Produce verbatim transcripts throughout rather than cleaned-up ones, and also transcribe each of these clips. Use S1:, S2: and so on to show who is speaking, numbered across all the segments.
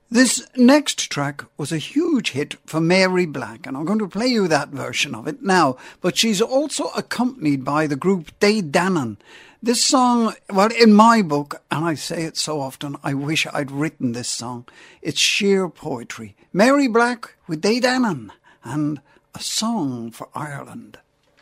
S1: This next track was a huge hit for Mary Black, and I'm going to play you that version of it now, but she's also accompanied by the group Day Dannon. This song, well, in my book, and I say it so often, I wish I'd written this song. It's sheer poetry. Mary Black with Day Dannon and A Song for Ireland.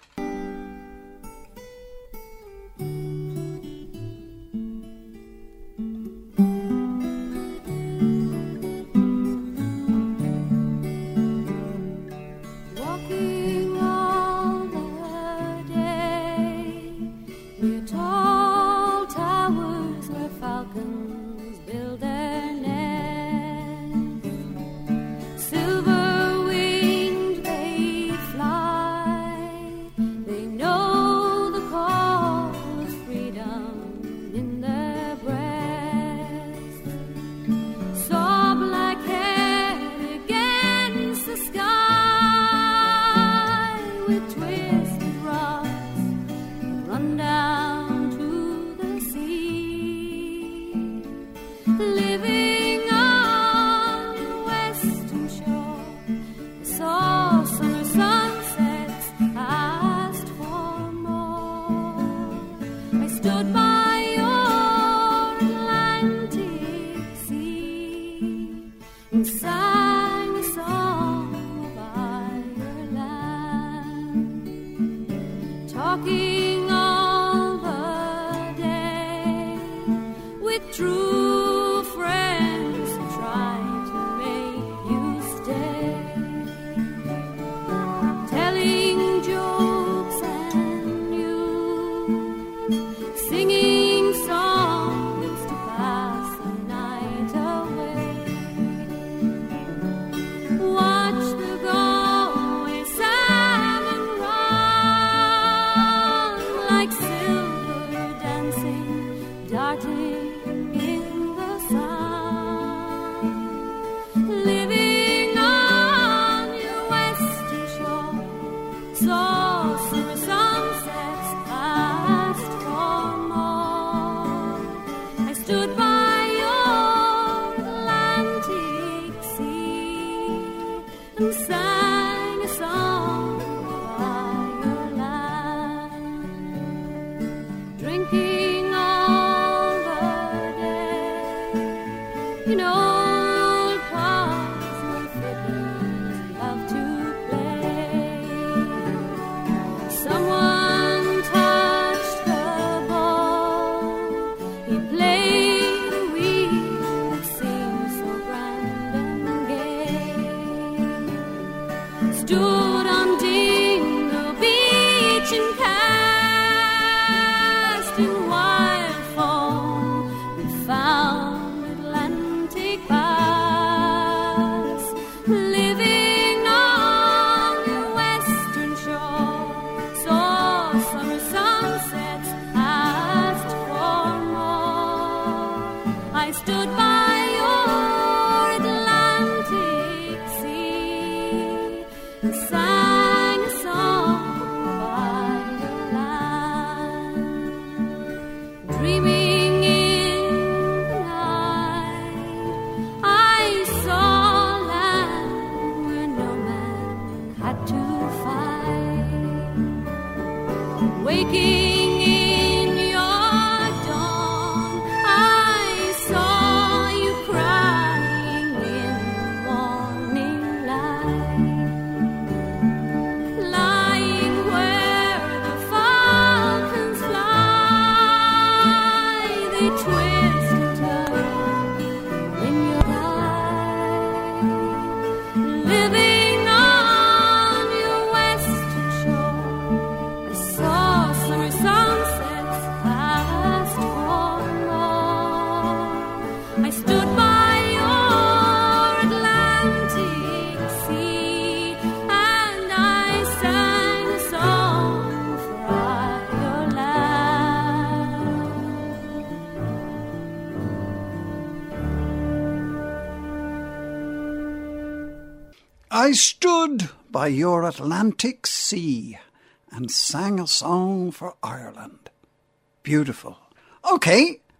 S1: I stood by your Atlantic sea and sang a song for Ireland. Beautiful. Okay,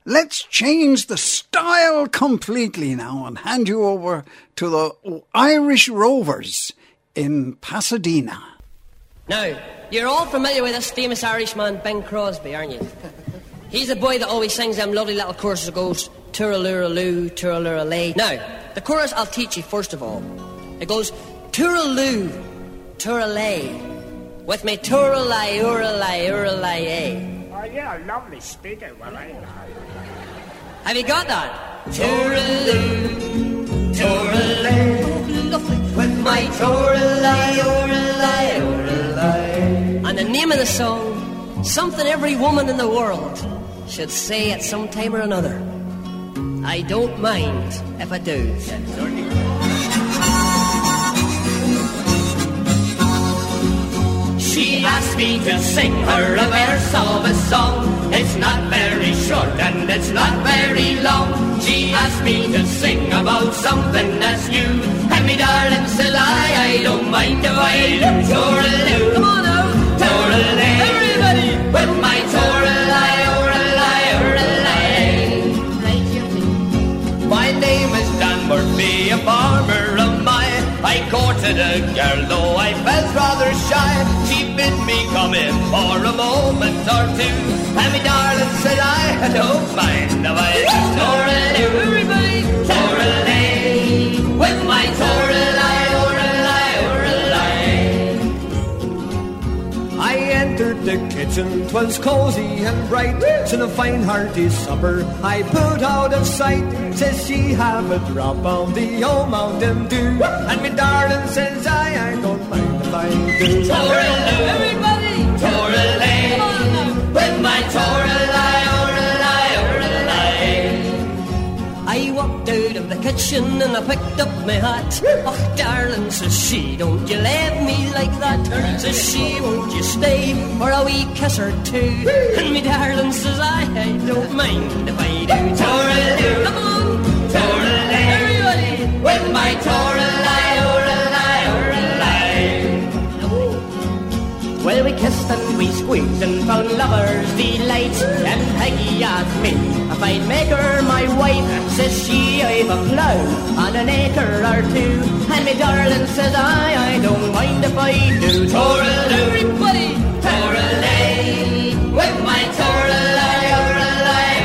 S1: Let's change the style completely now and hand you over to the Irish Rovers in Pasadena.
S2: Now, you're all familiar with this famous Irishman, Bing Crosby, aren't you? He's the boy that always sings them lovely little choruses that goes tooraloo, tooraloo. Now, the chorus I'll teach you first of all. It goes tooraloo, tooralay, with me tooralay, ooralay, ooralay.
S3: Oh, yeah, lovely speaker. Well, I...
S2: Have you got that? Tooraloo, tooralay, lovely, with my tooralay, ooralay, ooralay. And the name of the song, something every woman in the world should say at some time or another. I don't mind if I do. She asked me to sing her a verse of a song. It's not very short and it's not very long. She asked me to sing about something that's new. And me darling said I, I don't mind if I do. Tooraloo, come on now, tooralay, everybody, with my tooralay, ooralay, ooralay. My name is Dan Murphy, a farmer of mine. I courted a girl, though I felt rather shy. She bid me come in for a moment or two, and me darling said I don't mind if I tooraloo, everybody, tooralay, with my tooralay, ooralay, ooralay. I entered the kitchen, 'twas cosy and bright. In a fine hearty supper I put out of sight. Says she, have a drop of the old Mountain Dew, and me darling says I, I don't mind if I do. Tooraloo, everybody, tooralay, with my tooralay, ooralay, ooralay. I walked out of the kitchen and I picked up my hat. Oh, darling, says she, don't you leave me like that. Says she, won't you stay for a wee kiss or two? And me darling says I, I don't mind if I do. Tooraloo, come on, tooralay, everybody, with my tooralay, ooralay, ooralay. Well, we kissed and we squeezed and found lovers' delight. And Peggy asked me if I'd make her my wife. Says she, I've a plough on an acre or two. And me darling says I, I don't mind if I do. Tooraloo, everybody, tooralay, with my tooralay, ooralay,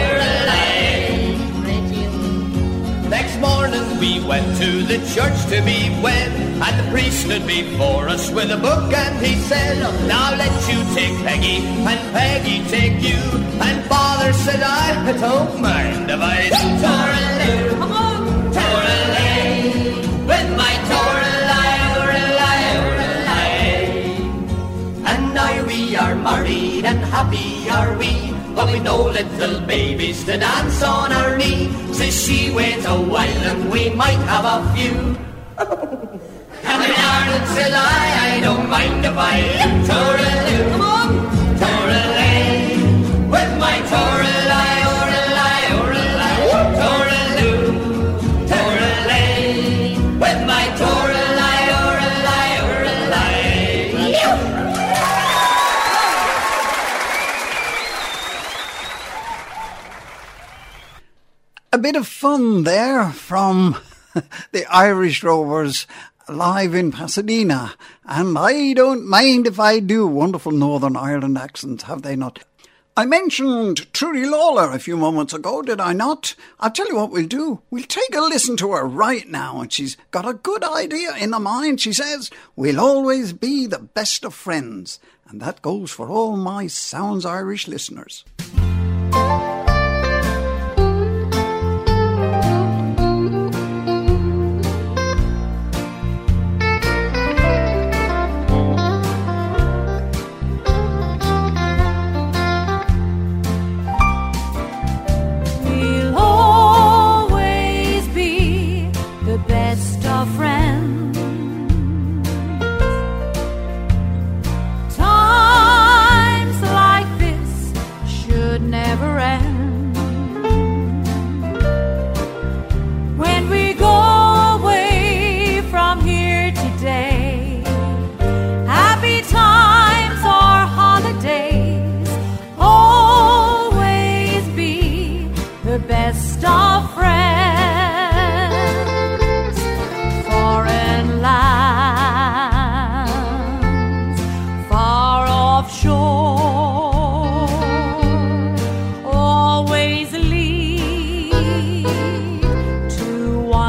S2: ooralay. Next morning we went to the church to be wed, and the priest stood before us with a book and he said, now let you take Peggy and Peggy take you. And father said I, don't mind if I do. Tooraloo, come on, tooralay, with my tooralay, ooralay, ooralay. And now we are married and happy are we, but we no little babies to dance on our knee. Says she, wait a while and we might have a few. And the darling said I, I don't mind if I tooraloo, come on, tooralay, with my tooralay, ooralay, ooralay, tooraloo, tooralay, with my tooralay, ooralay, ooralay.
S1: A bit of fun there from the Irish Rovers live in Pasadena, and I don't mind if I do. Wonderful Northern Ireland accents, have they not? I mentioned Trudy Lawler a few moments ago, did I not? I'll tell you what we'll do. We'll take a listen to her right now, and she's got a good idea in her mind. She says, we'll always be the best of friends, and that goes for all my Sounds Irish listeners.
S4: Times like this should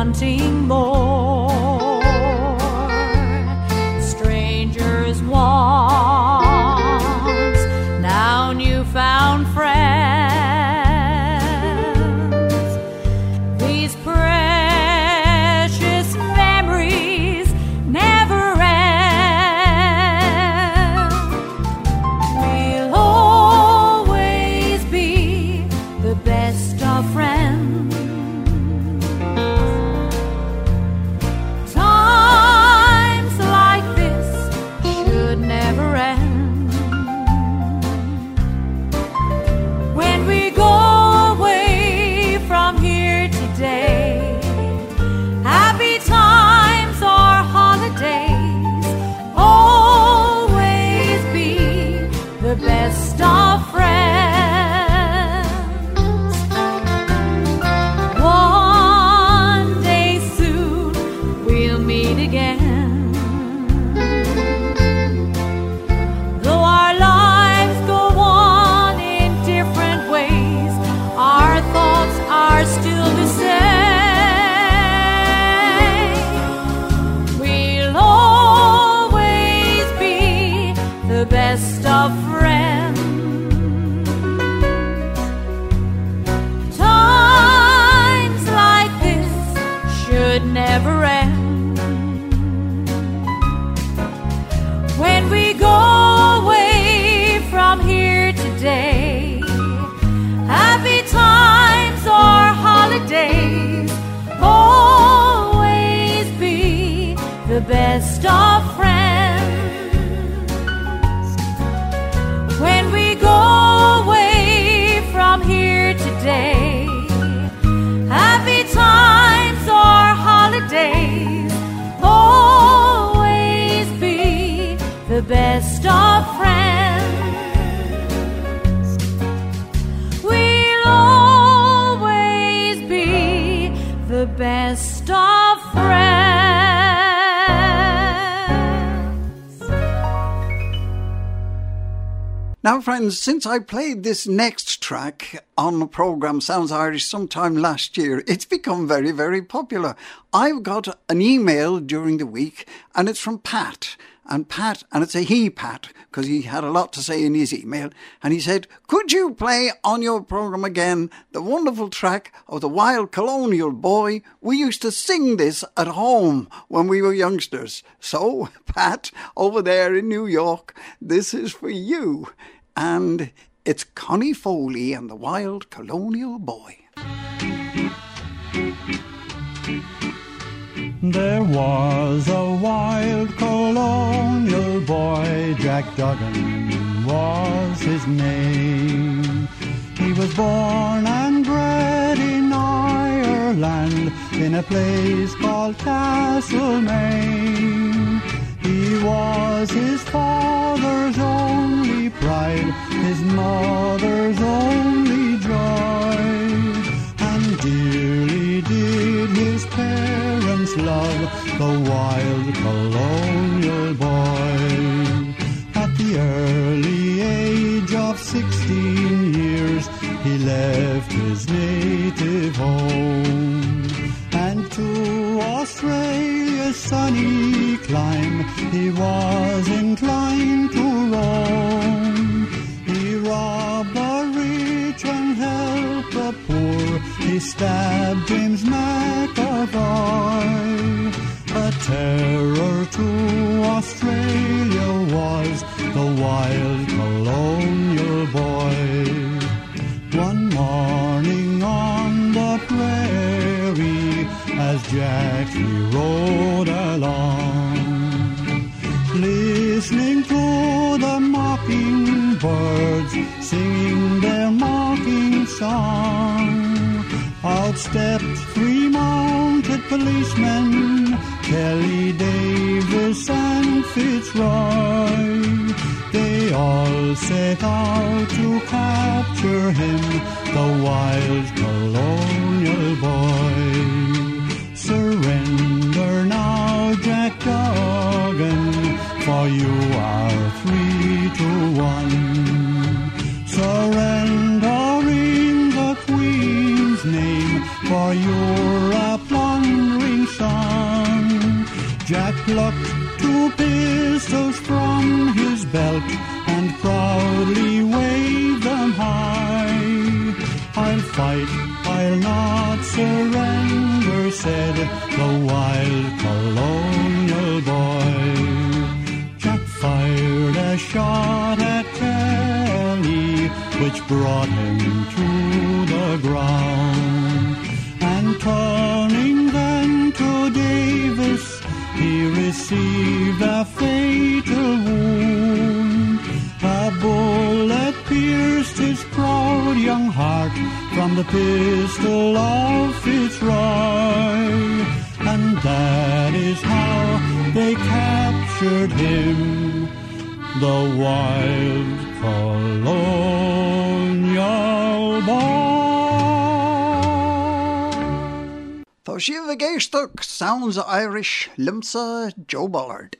S4: wanting more. Strangers want now newfound friends. These precious memories never end. We'll always be the best of friends. Times like this should never end. When we go away from here today, happy times or holidays, always be the best of friends. One day soon we'll meet again. Though our lives go on in different ways, our thoughts are still the same. We'll always be the best of friends. Times like this should never end. When we go away from here today, happy times or holidays, always be the best of friends. When we go away from here today, happy times or holidays, always be the best of friends. We'll always be the best of friends.
S1: Now, friends, since I played this next track on the programme Sounds Irish sometime last year, it's become very, very popular. I've got an email during the week, and it's from Pat. And Pat, and it's a he, Pat, because he had a lot to say in his email. And he said, could you play on your programme again the wonderful track of the Wild Colonial Boy? We used to sing this at home when we were youngsters. So, Pat, over there in New York, this is for you. And it's Connie Foley and the Wild Colonial Boy.
S5: There was a wild colonial boy, Jack Duggan was his name. He was born and bred in Ireland, in a place called Castlemaine. He was his father's only pride, his mother's only joy, and dearly did his parents love the wild colonial boy. At the early age of sixteen years, he left his native home, and to Australia's sunny clime he was inclined to roam. He robbed the rich and helped the poor, he stabbed James McAvoy. A terror to Australia was the wild colonial boy. One morning on the prairie, as Jack he rode along, listening to the mockingbirds singing their mocking song, out stepped three mounted policemen, Kelly, Davis and Fitzroy. They all set out to capture him, the wild colonial boy. Surrender now, Jack Duggan, for you are three to one. Surrender in the Queen's name, for you're a plundering Jack plucked two pistols from his belt and proudly waved them high. I'll fight, I'll not surrender, said the wild colonial boy. Jack fired a shot at Kelly, which brought him to the ground. And turning then to Davis, he received a fatal wound. A bullet pierced his proud young heart from the pistol of Fitzroy. And that is how they captured him, the wild colonial boy.
S1: Tá siad a géisteach Sounds of Irish, limsa Joe Bullard.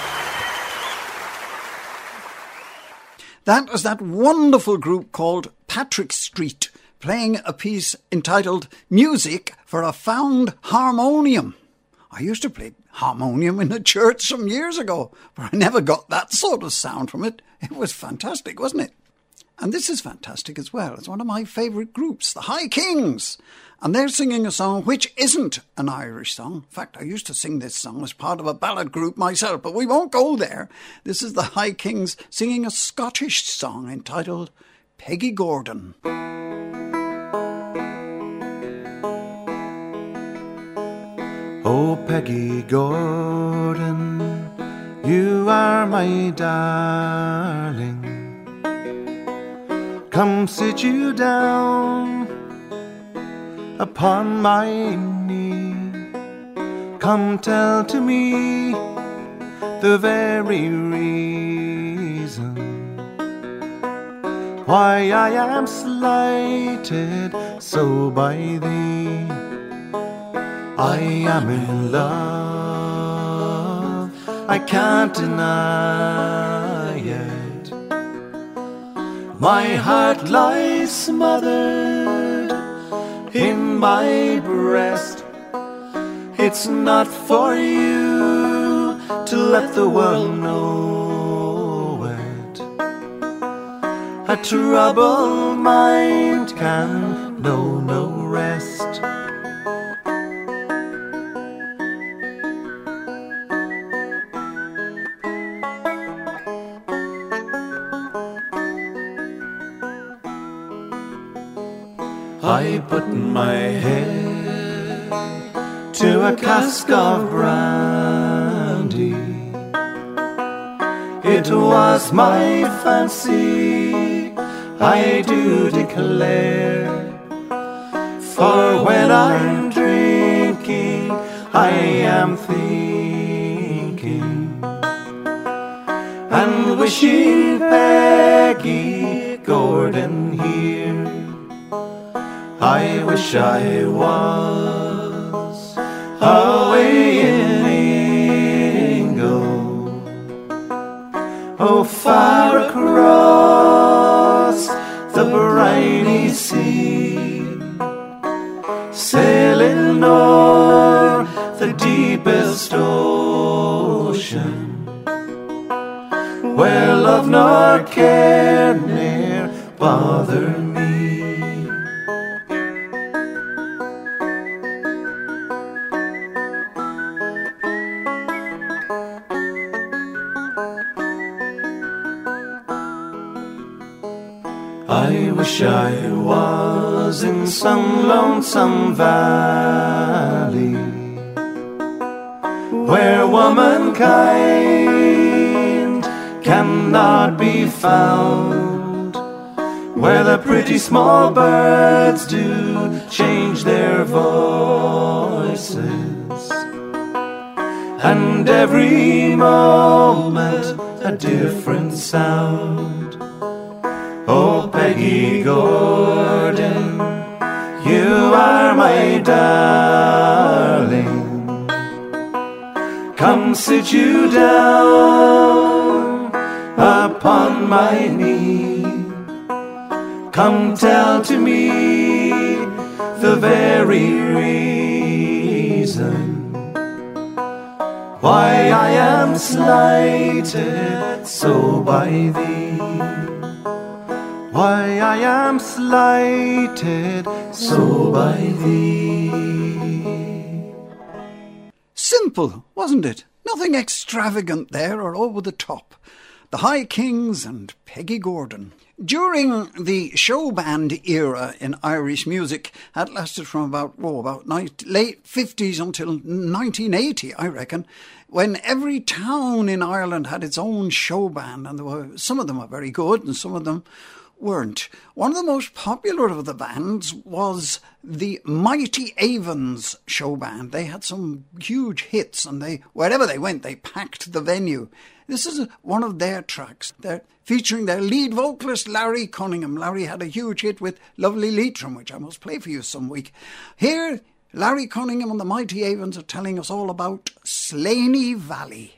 S1: That was that wonderful group called Patrick Street playing a piece entitled Music for a Found Harmonium. I used to play harmonium in a church some years ago, but I never got that sort of sound from it. It was fantastic, wasn't it? And this is fantastic as well. It's one of my favourite groups, the High Kings. And they're singing a song which isn't an Irish song. In fact, I used to sing this song as part of a ballad group myself, but we won't go there. This is the High Kings singing a Scottish song entitled Peggy Gordon.
S6: Oh, Peggy Gordon, you are my darling. Come sit you down upon my knee. Come tell to me the very reason why I am slighted so by thee. I am in love, I can't deny it. My heart lies smothered in my breast. It's not for you to let the world know it. A troubled mind can know no rest. I put my head to a cask of brandy. It was my fancy, I do declare. For when I'm drinking, I am thinking and wishing Peggy Gordon here. I wish I was away in England, oh, far across the briny sea, sailing o'er the deepest ocean, where love nor care ne'er bother me. I wish I was in some lonesome valley where womankind cannot be found, where the pretty small birds do change their voices, and every moment a different sound. Oh, Peggy Gordon, you are my darling. Come sit you down upon my knee. Come tell to me the very reason why I am slighted so by thee. Why I am slighted so by thee.
S1: Simple, wasn't it? Nothing extravagant there or over the top. The High Kings and Peggy Gordon. During the show band era in Irish music, that lasted from about, oh, about late fifties until nineteen eighty, I reckon, when every town in Ireland had its own show band, and there were, some of them were very good and some of them weren't. One of the most popular of the bands was the Mighty Avens show band. They had some huge hits, and they, wherever they went, they packed the venue. This is one of their tracks. They're featuring their lead vocalist, Larry Cunningham. Larry had a huge hit with Lovely Leitrim, which I must play for you some week. Here, Larry Cunningham and the Mighty Avens are telling us all about Slaney Valley.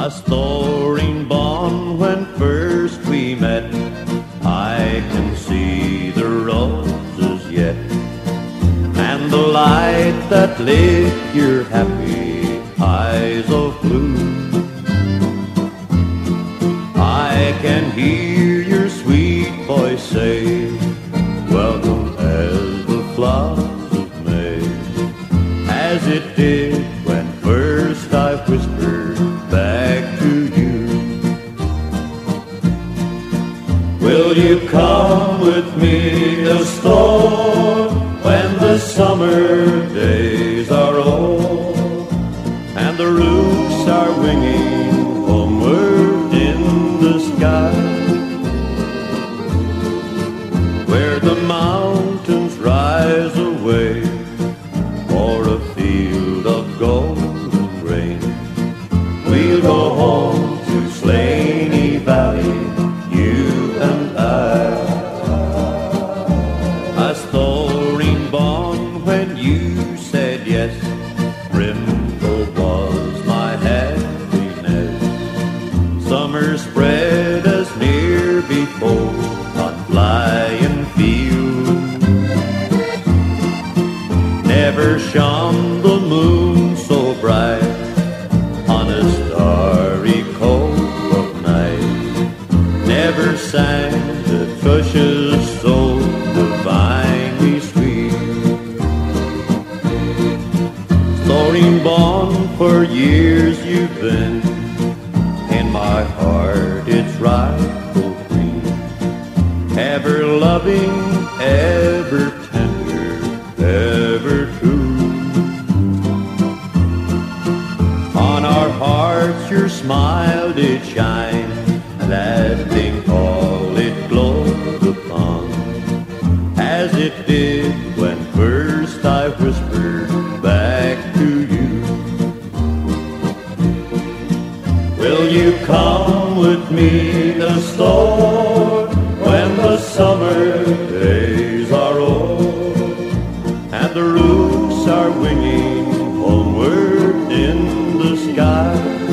S7: Us Thorin Bon when first we met, I can see the roses yet, and the light that lit your happy eyes of blue. I can hear your sweet voice say, welcome as the flowers of May, as it did when first I whispered back to you. Will you come with me to store when the summer days are old and the rooks are winging homeward in the sky, where the mountains rise away for a field of golden rain? We'll go home to Slaney Valley, you and I. As Thorin Bon when you said yes, Brimble was my happiness. Summer spread as near before on flying field. Never shone the moon so bright on a starry cold of night. Never sang the thrushes so divinely sweet. Thorin Bon, for years you've been in my heart, its rightful queen. Ever loving, ever tender, ever true. On our hearts your smile did shine, and that thing all it glowed upon, as it did when first I whispered back to you. Will you come with me to store when the summer days are old and the rooks are winging homeward in the sky,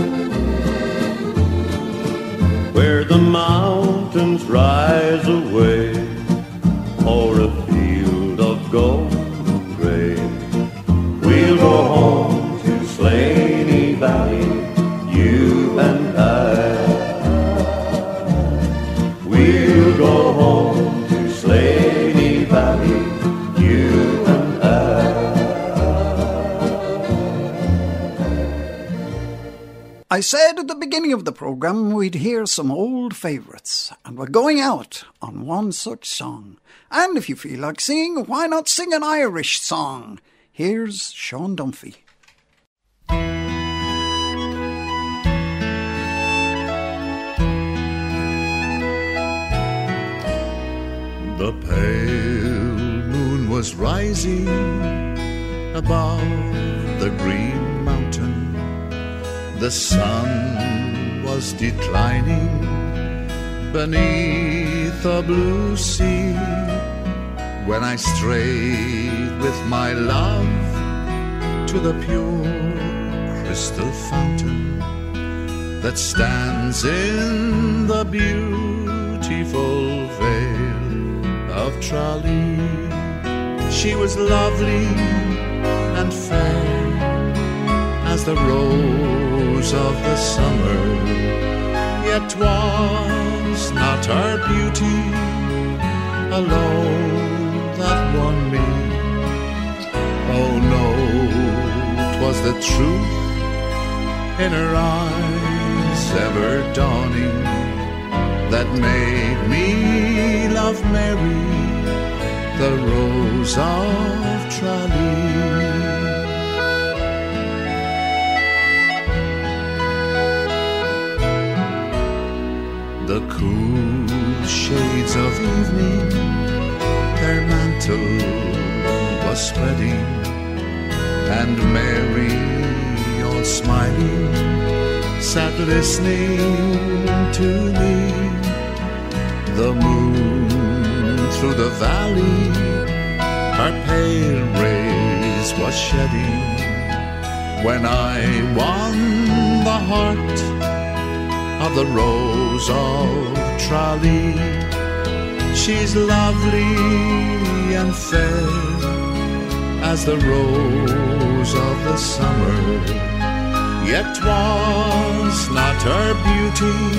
S7: where the mountains rise away o'er a field of golden grain? We'll go home to Slaney Valley, you and I. We'll go home to Slaney Valley, you and I.
S1: I said at the beginning of the programme we'd hear some old favourites, and we're going out on one such song. And if you feel like singing, why not sing an Irish song? Here's Sean Dunphy.
S8: The pale moon was rising above the green mountain. The sun was declining beneath a blue sea, when I strayed with my love to the pure crystal fountain that stands in the beautiful vale of Tralee. She was lovely and fair as the rose of the summer, yet 'twas not her beauty alone that won me. Oh no, 'twas the truth in her eyes ever dawning that made me love Mary, the rose of Tralee. The cool shades of evening their mantle was spreading, and Mary, all smiling, sat listening to me. The moon through the valley her pale rays was shedding, when I won the heart of the Rose of Tralee. She's lovely and fair as the rose of the summer, yet 'twas not her beauty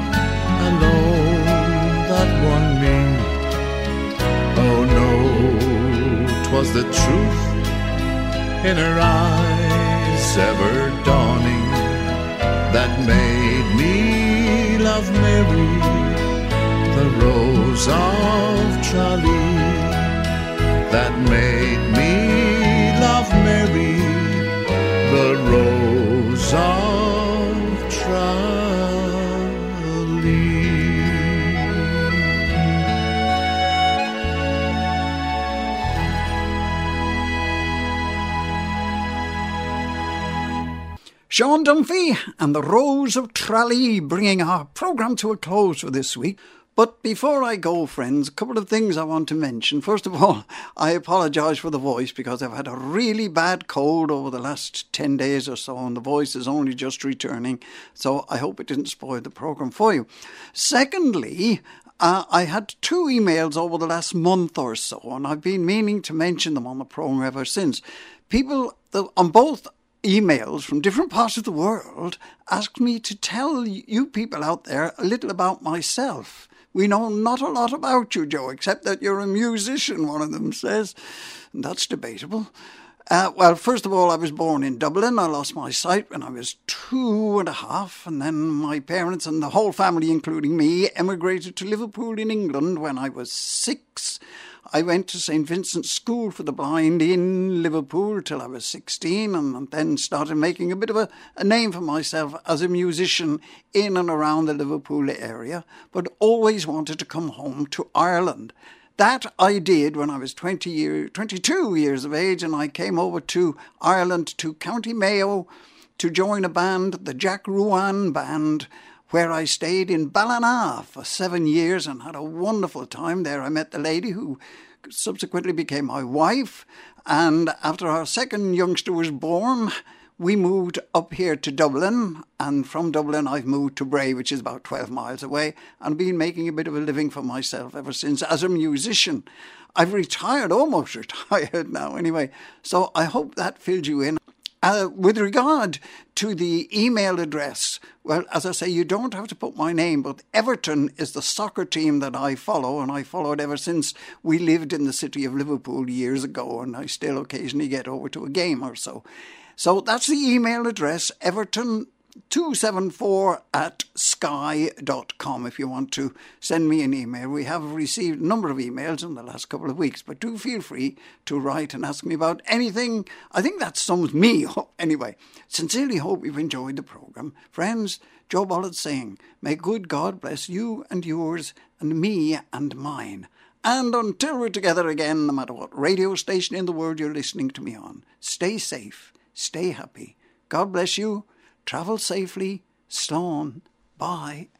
S8: alone that won me. Oh no, 'twas the truth in her eyes ever dawning that made me love Mary, the Rose of Tralee, that made me love Mary, the Rose of Tralee.
S1: Sean Dunphy and the Rose of Tralee, bringing our programme to a close for this week. But before I go, friends, a couple of things I want to mention. First of all, I apologise for the voice because I've had a really bad cold over the last ten days or so, and the voice is only just returning, so I hope it didn't spoil the programme for you. Secondly, uh, I had two emails over the last month or so, and I've been meaning to mention them on the programme ever since. People the, on both emails from different parts of the world asked me to tell you people out there a little about myself. We know not a lot about you, Joe, except that you're a musician, one of them says. And that's debatable. Uh, well, first of all, I was born in Dublin. I lost my sight when I was two and a half, and then my parents and the whole family, including me, emigrated to Liverpool in England when I was six. I went to Saint Vincent's School for the Blind in Liverpool till I was sixteen, and then started making a bit of a, a name for myself as a musician in and around the Liverpool area, but always wanted to come home to Ireland. That I did when I was twenty year, twenty-two years of age, and I came over to Ireland, to County Mayo, to join a band, the Jack Ruan Band, where I stayed in Ballina for seven years and had a wonderful time there. I met the lady who subsequently became my wife, and after our second youngster was born, we moved up here to Dublin, and from Dublin I've moved to Bray, which is about twelve miles away, and been making a bit of a living for myself ever since as a musician. I've retired, almost retired now anyway, so I hope that filled you in. Uh, with regard to the email address, well, as I say, you don't have to put my name, but Everton is the soccer team that I follow, and I followed ever since we lived in the city of Liverpool years ago, and I still occasionally get over to a game or so. So that's the email address, Everton two seven four at sky dot com, if you want to send me an email. We have received a number of emails in the last couple of weeks, but do feel free to write and ask me about anything. I think that sums me up. Anyway, sincerely hope you've enjoyed the programme. Friends, Joe Bollett saying, may good God bless you and yours and me and mine. And until we're together again, no matter what radio station in the world you're listening to me on, stay safe, stay happy. God bless you. Travel safely. Slán. Bye.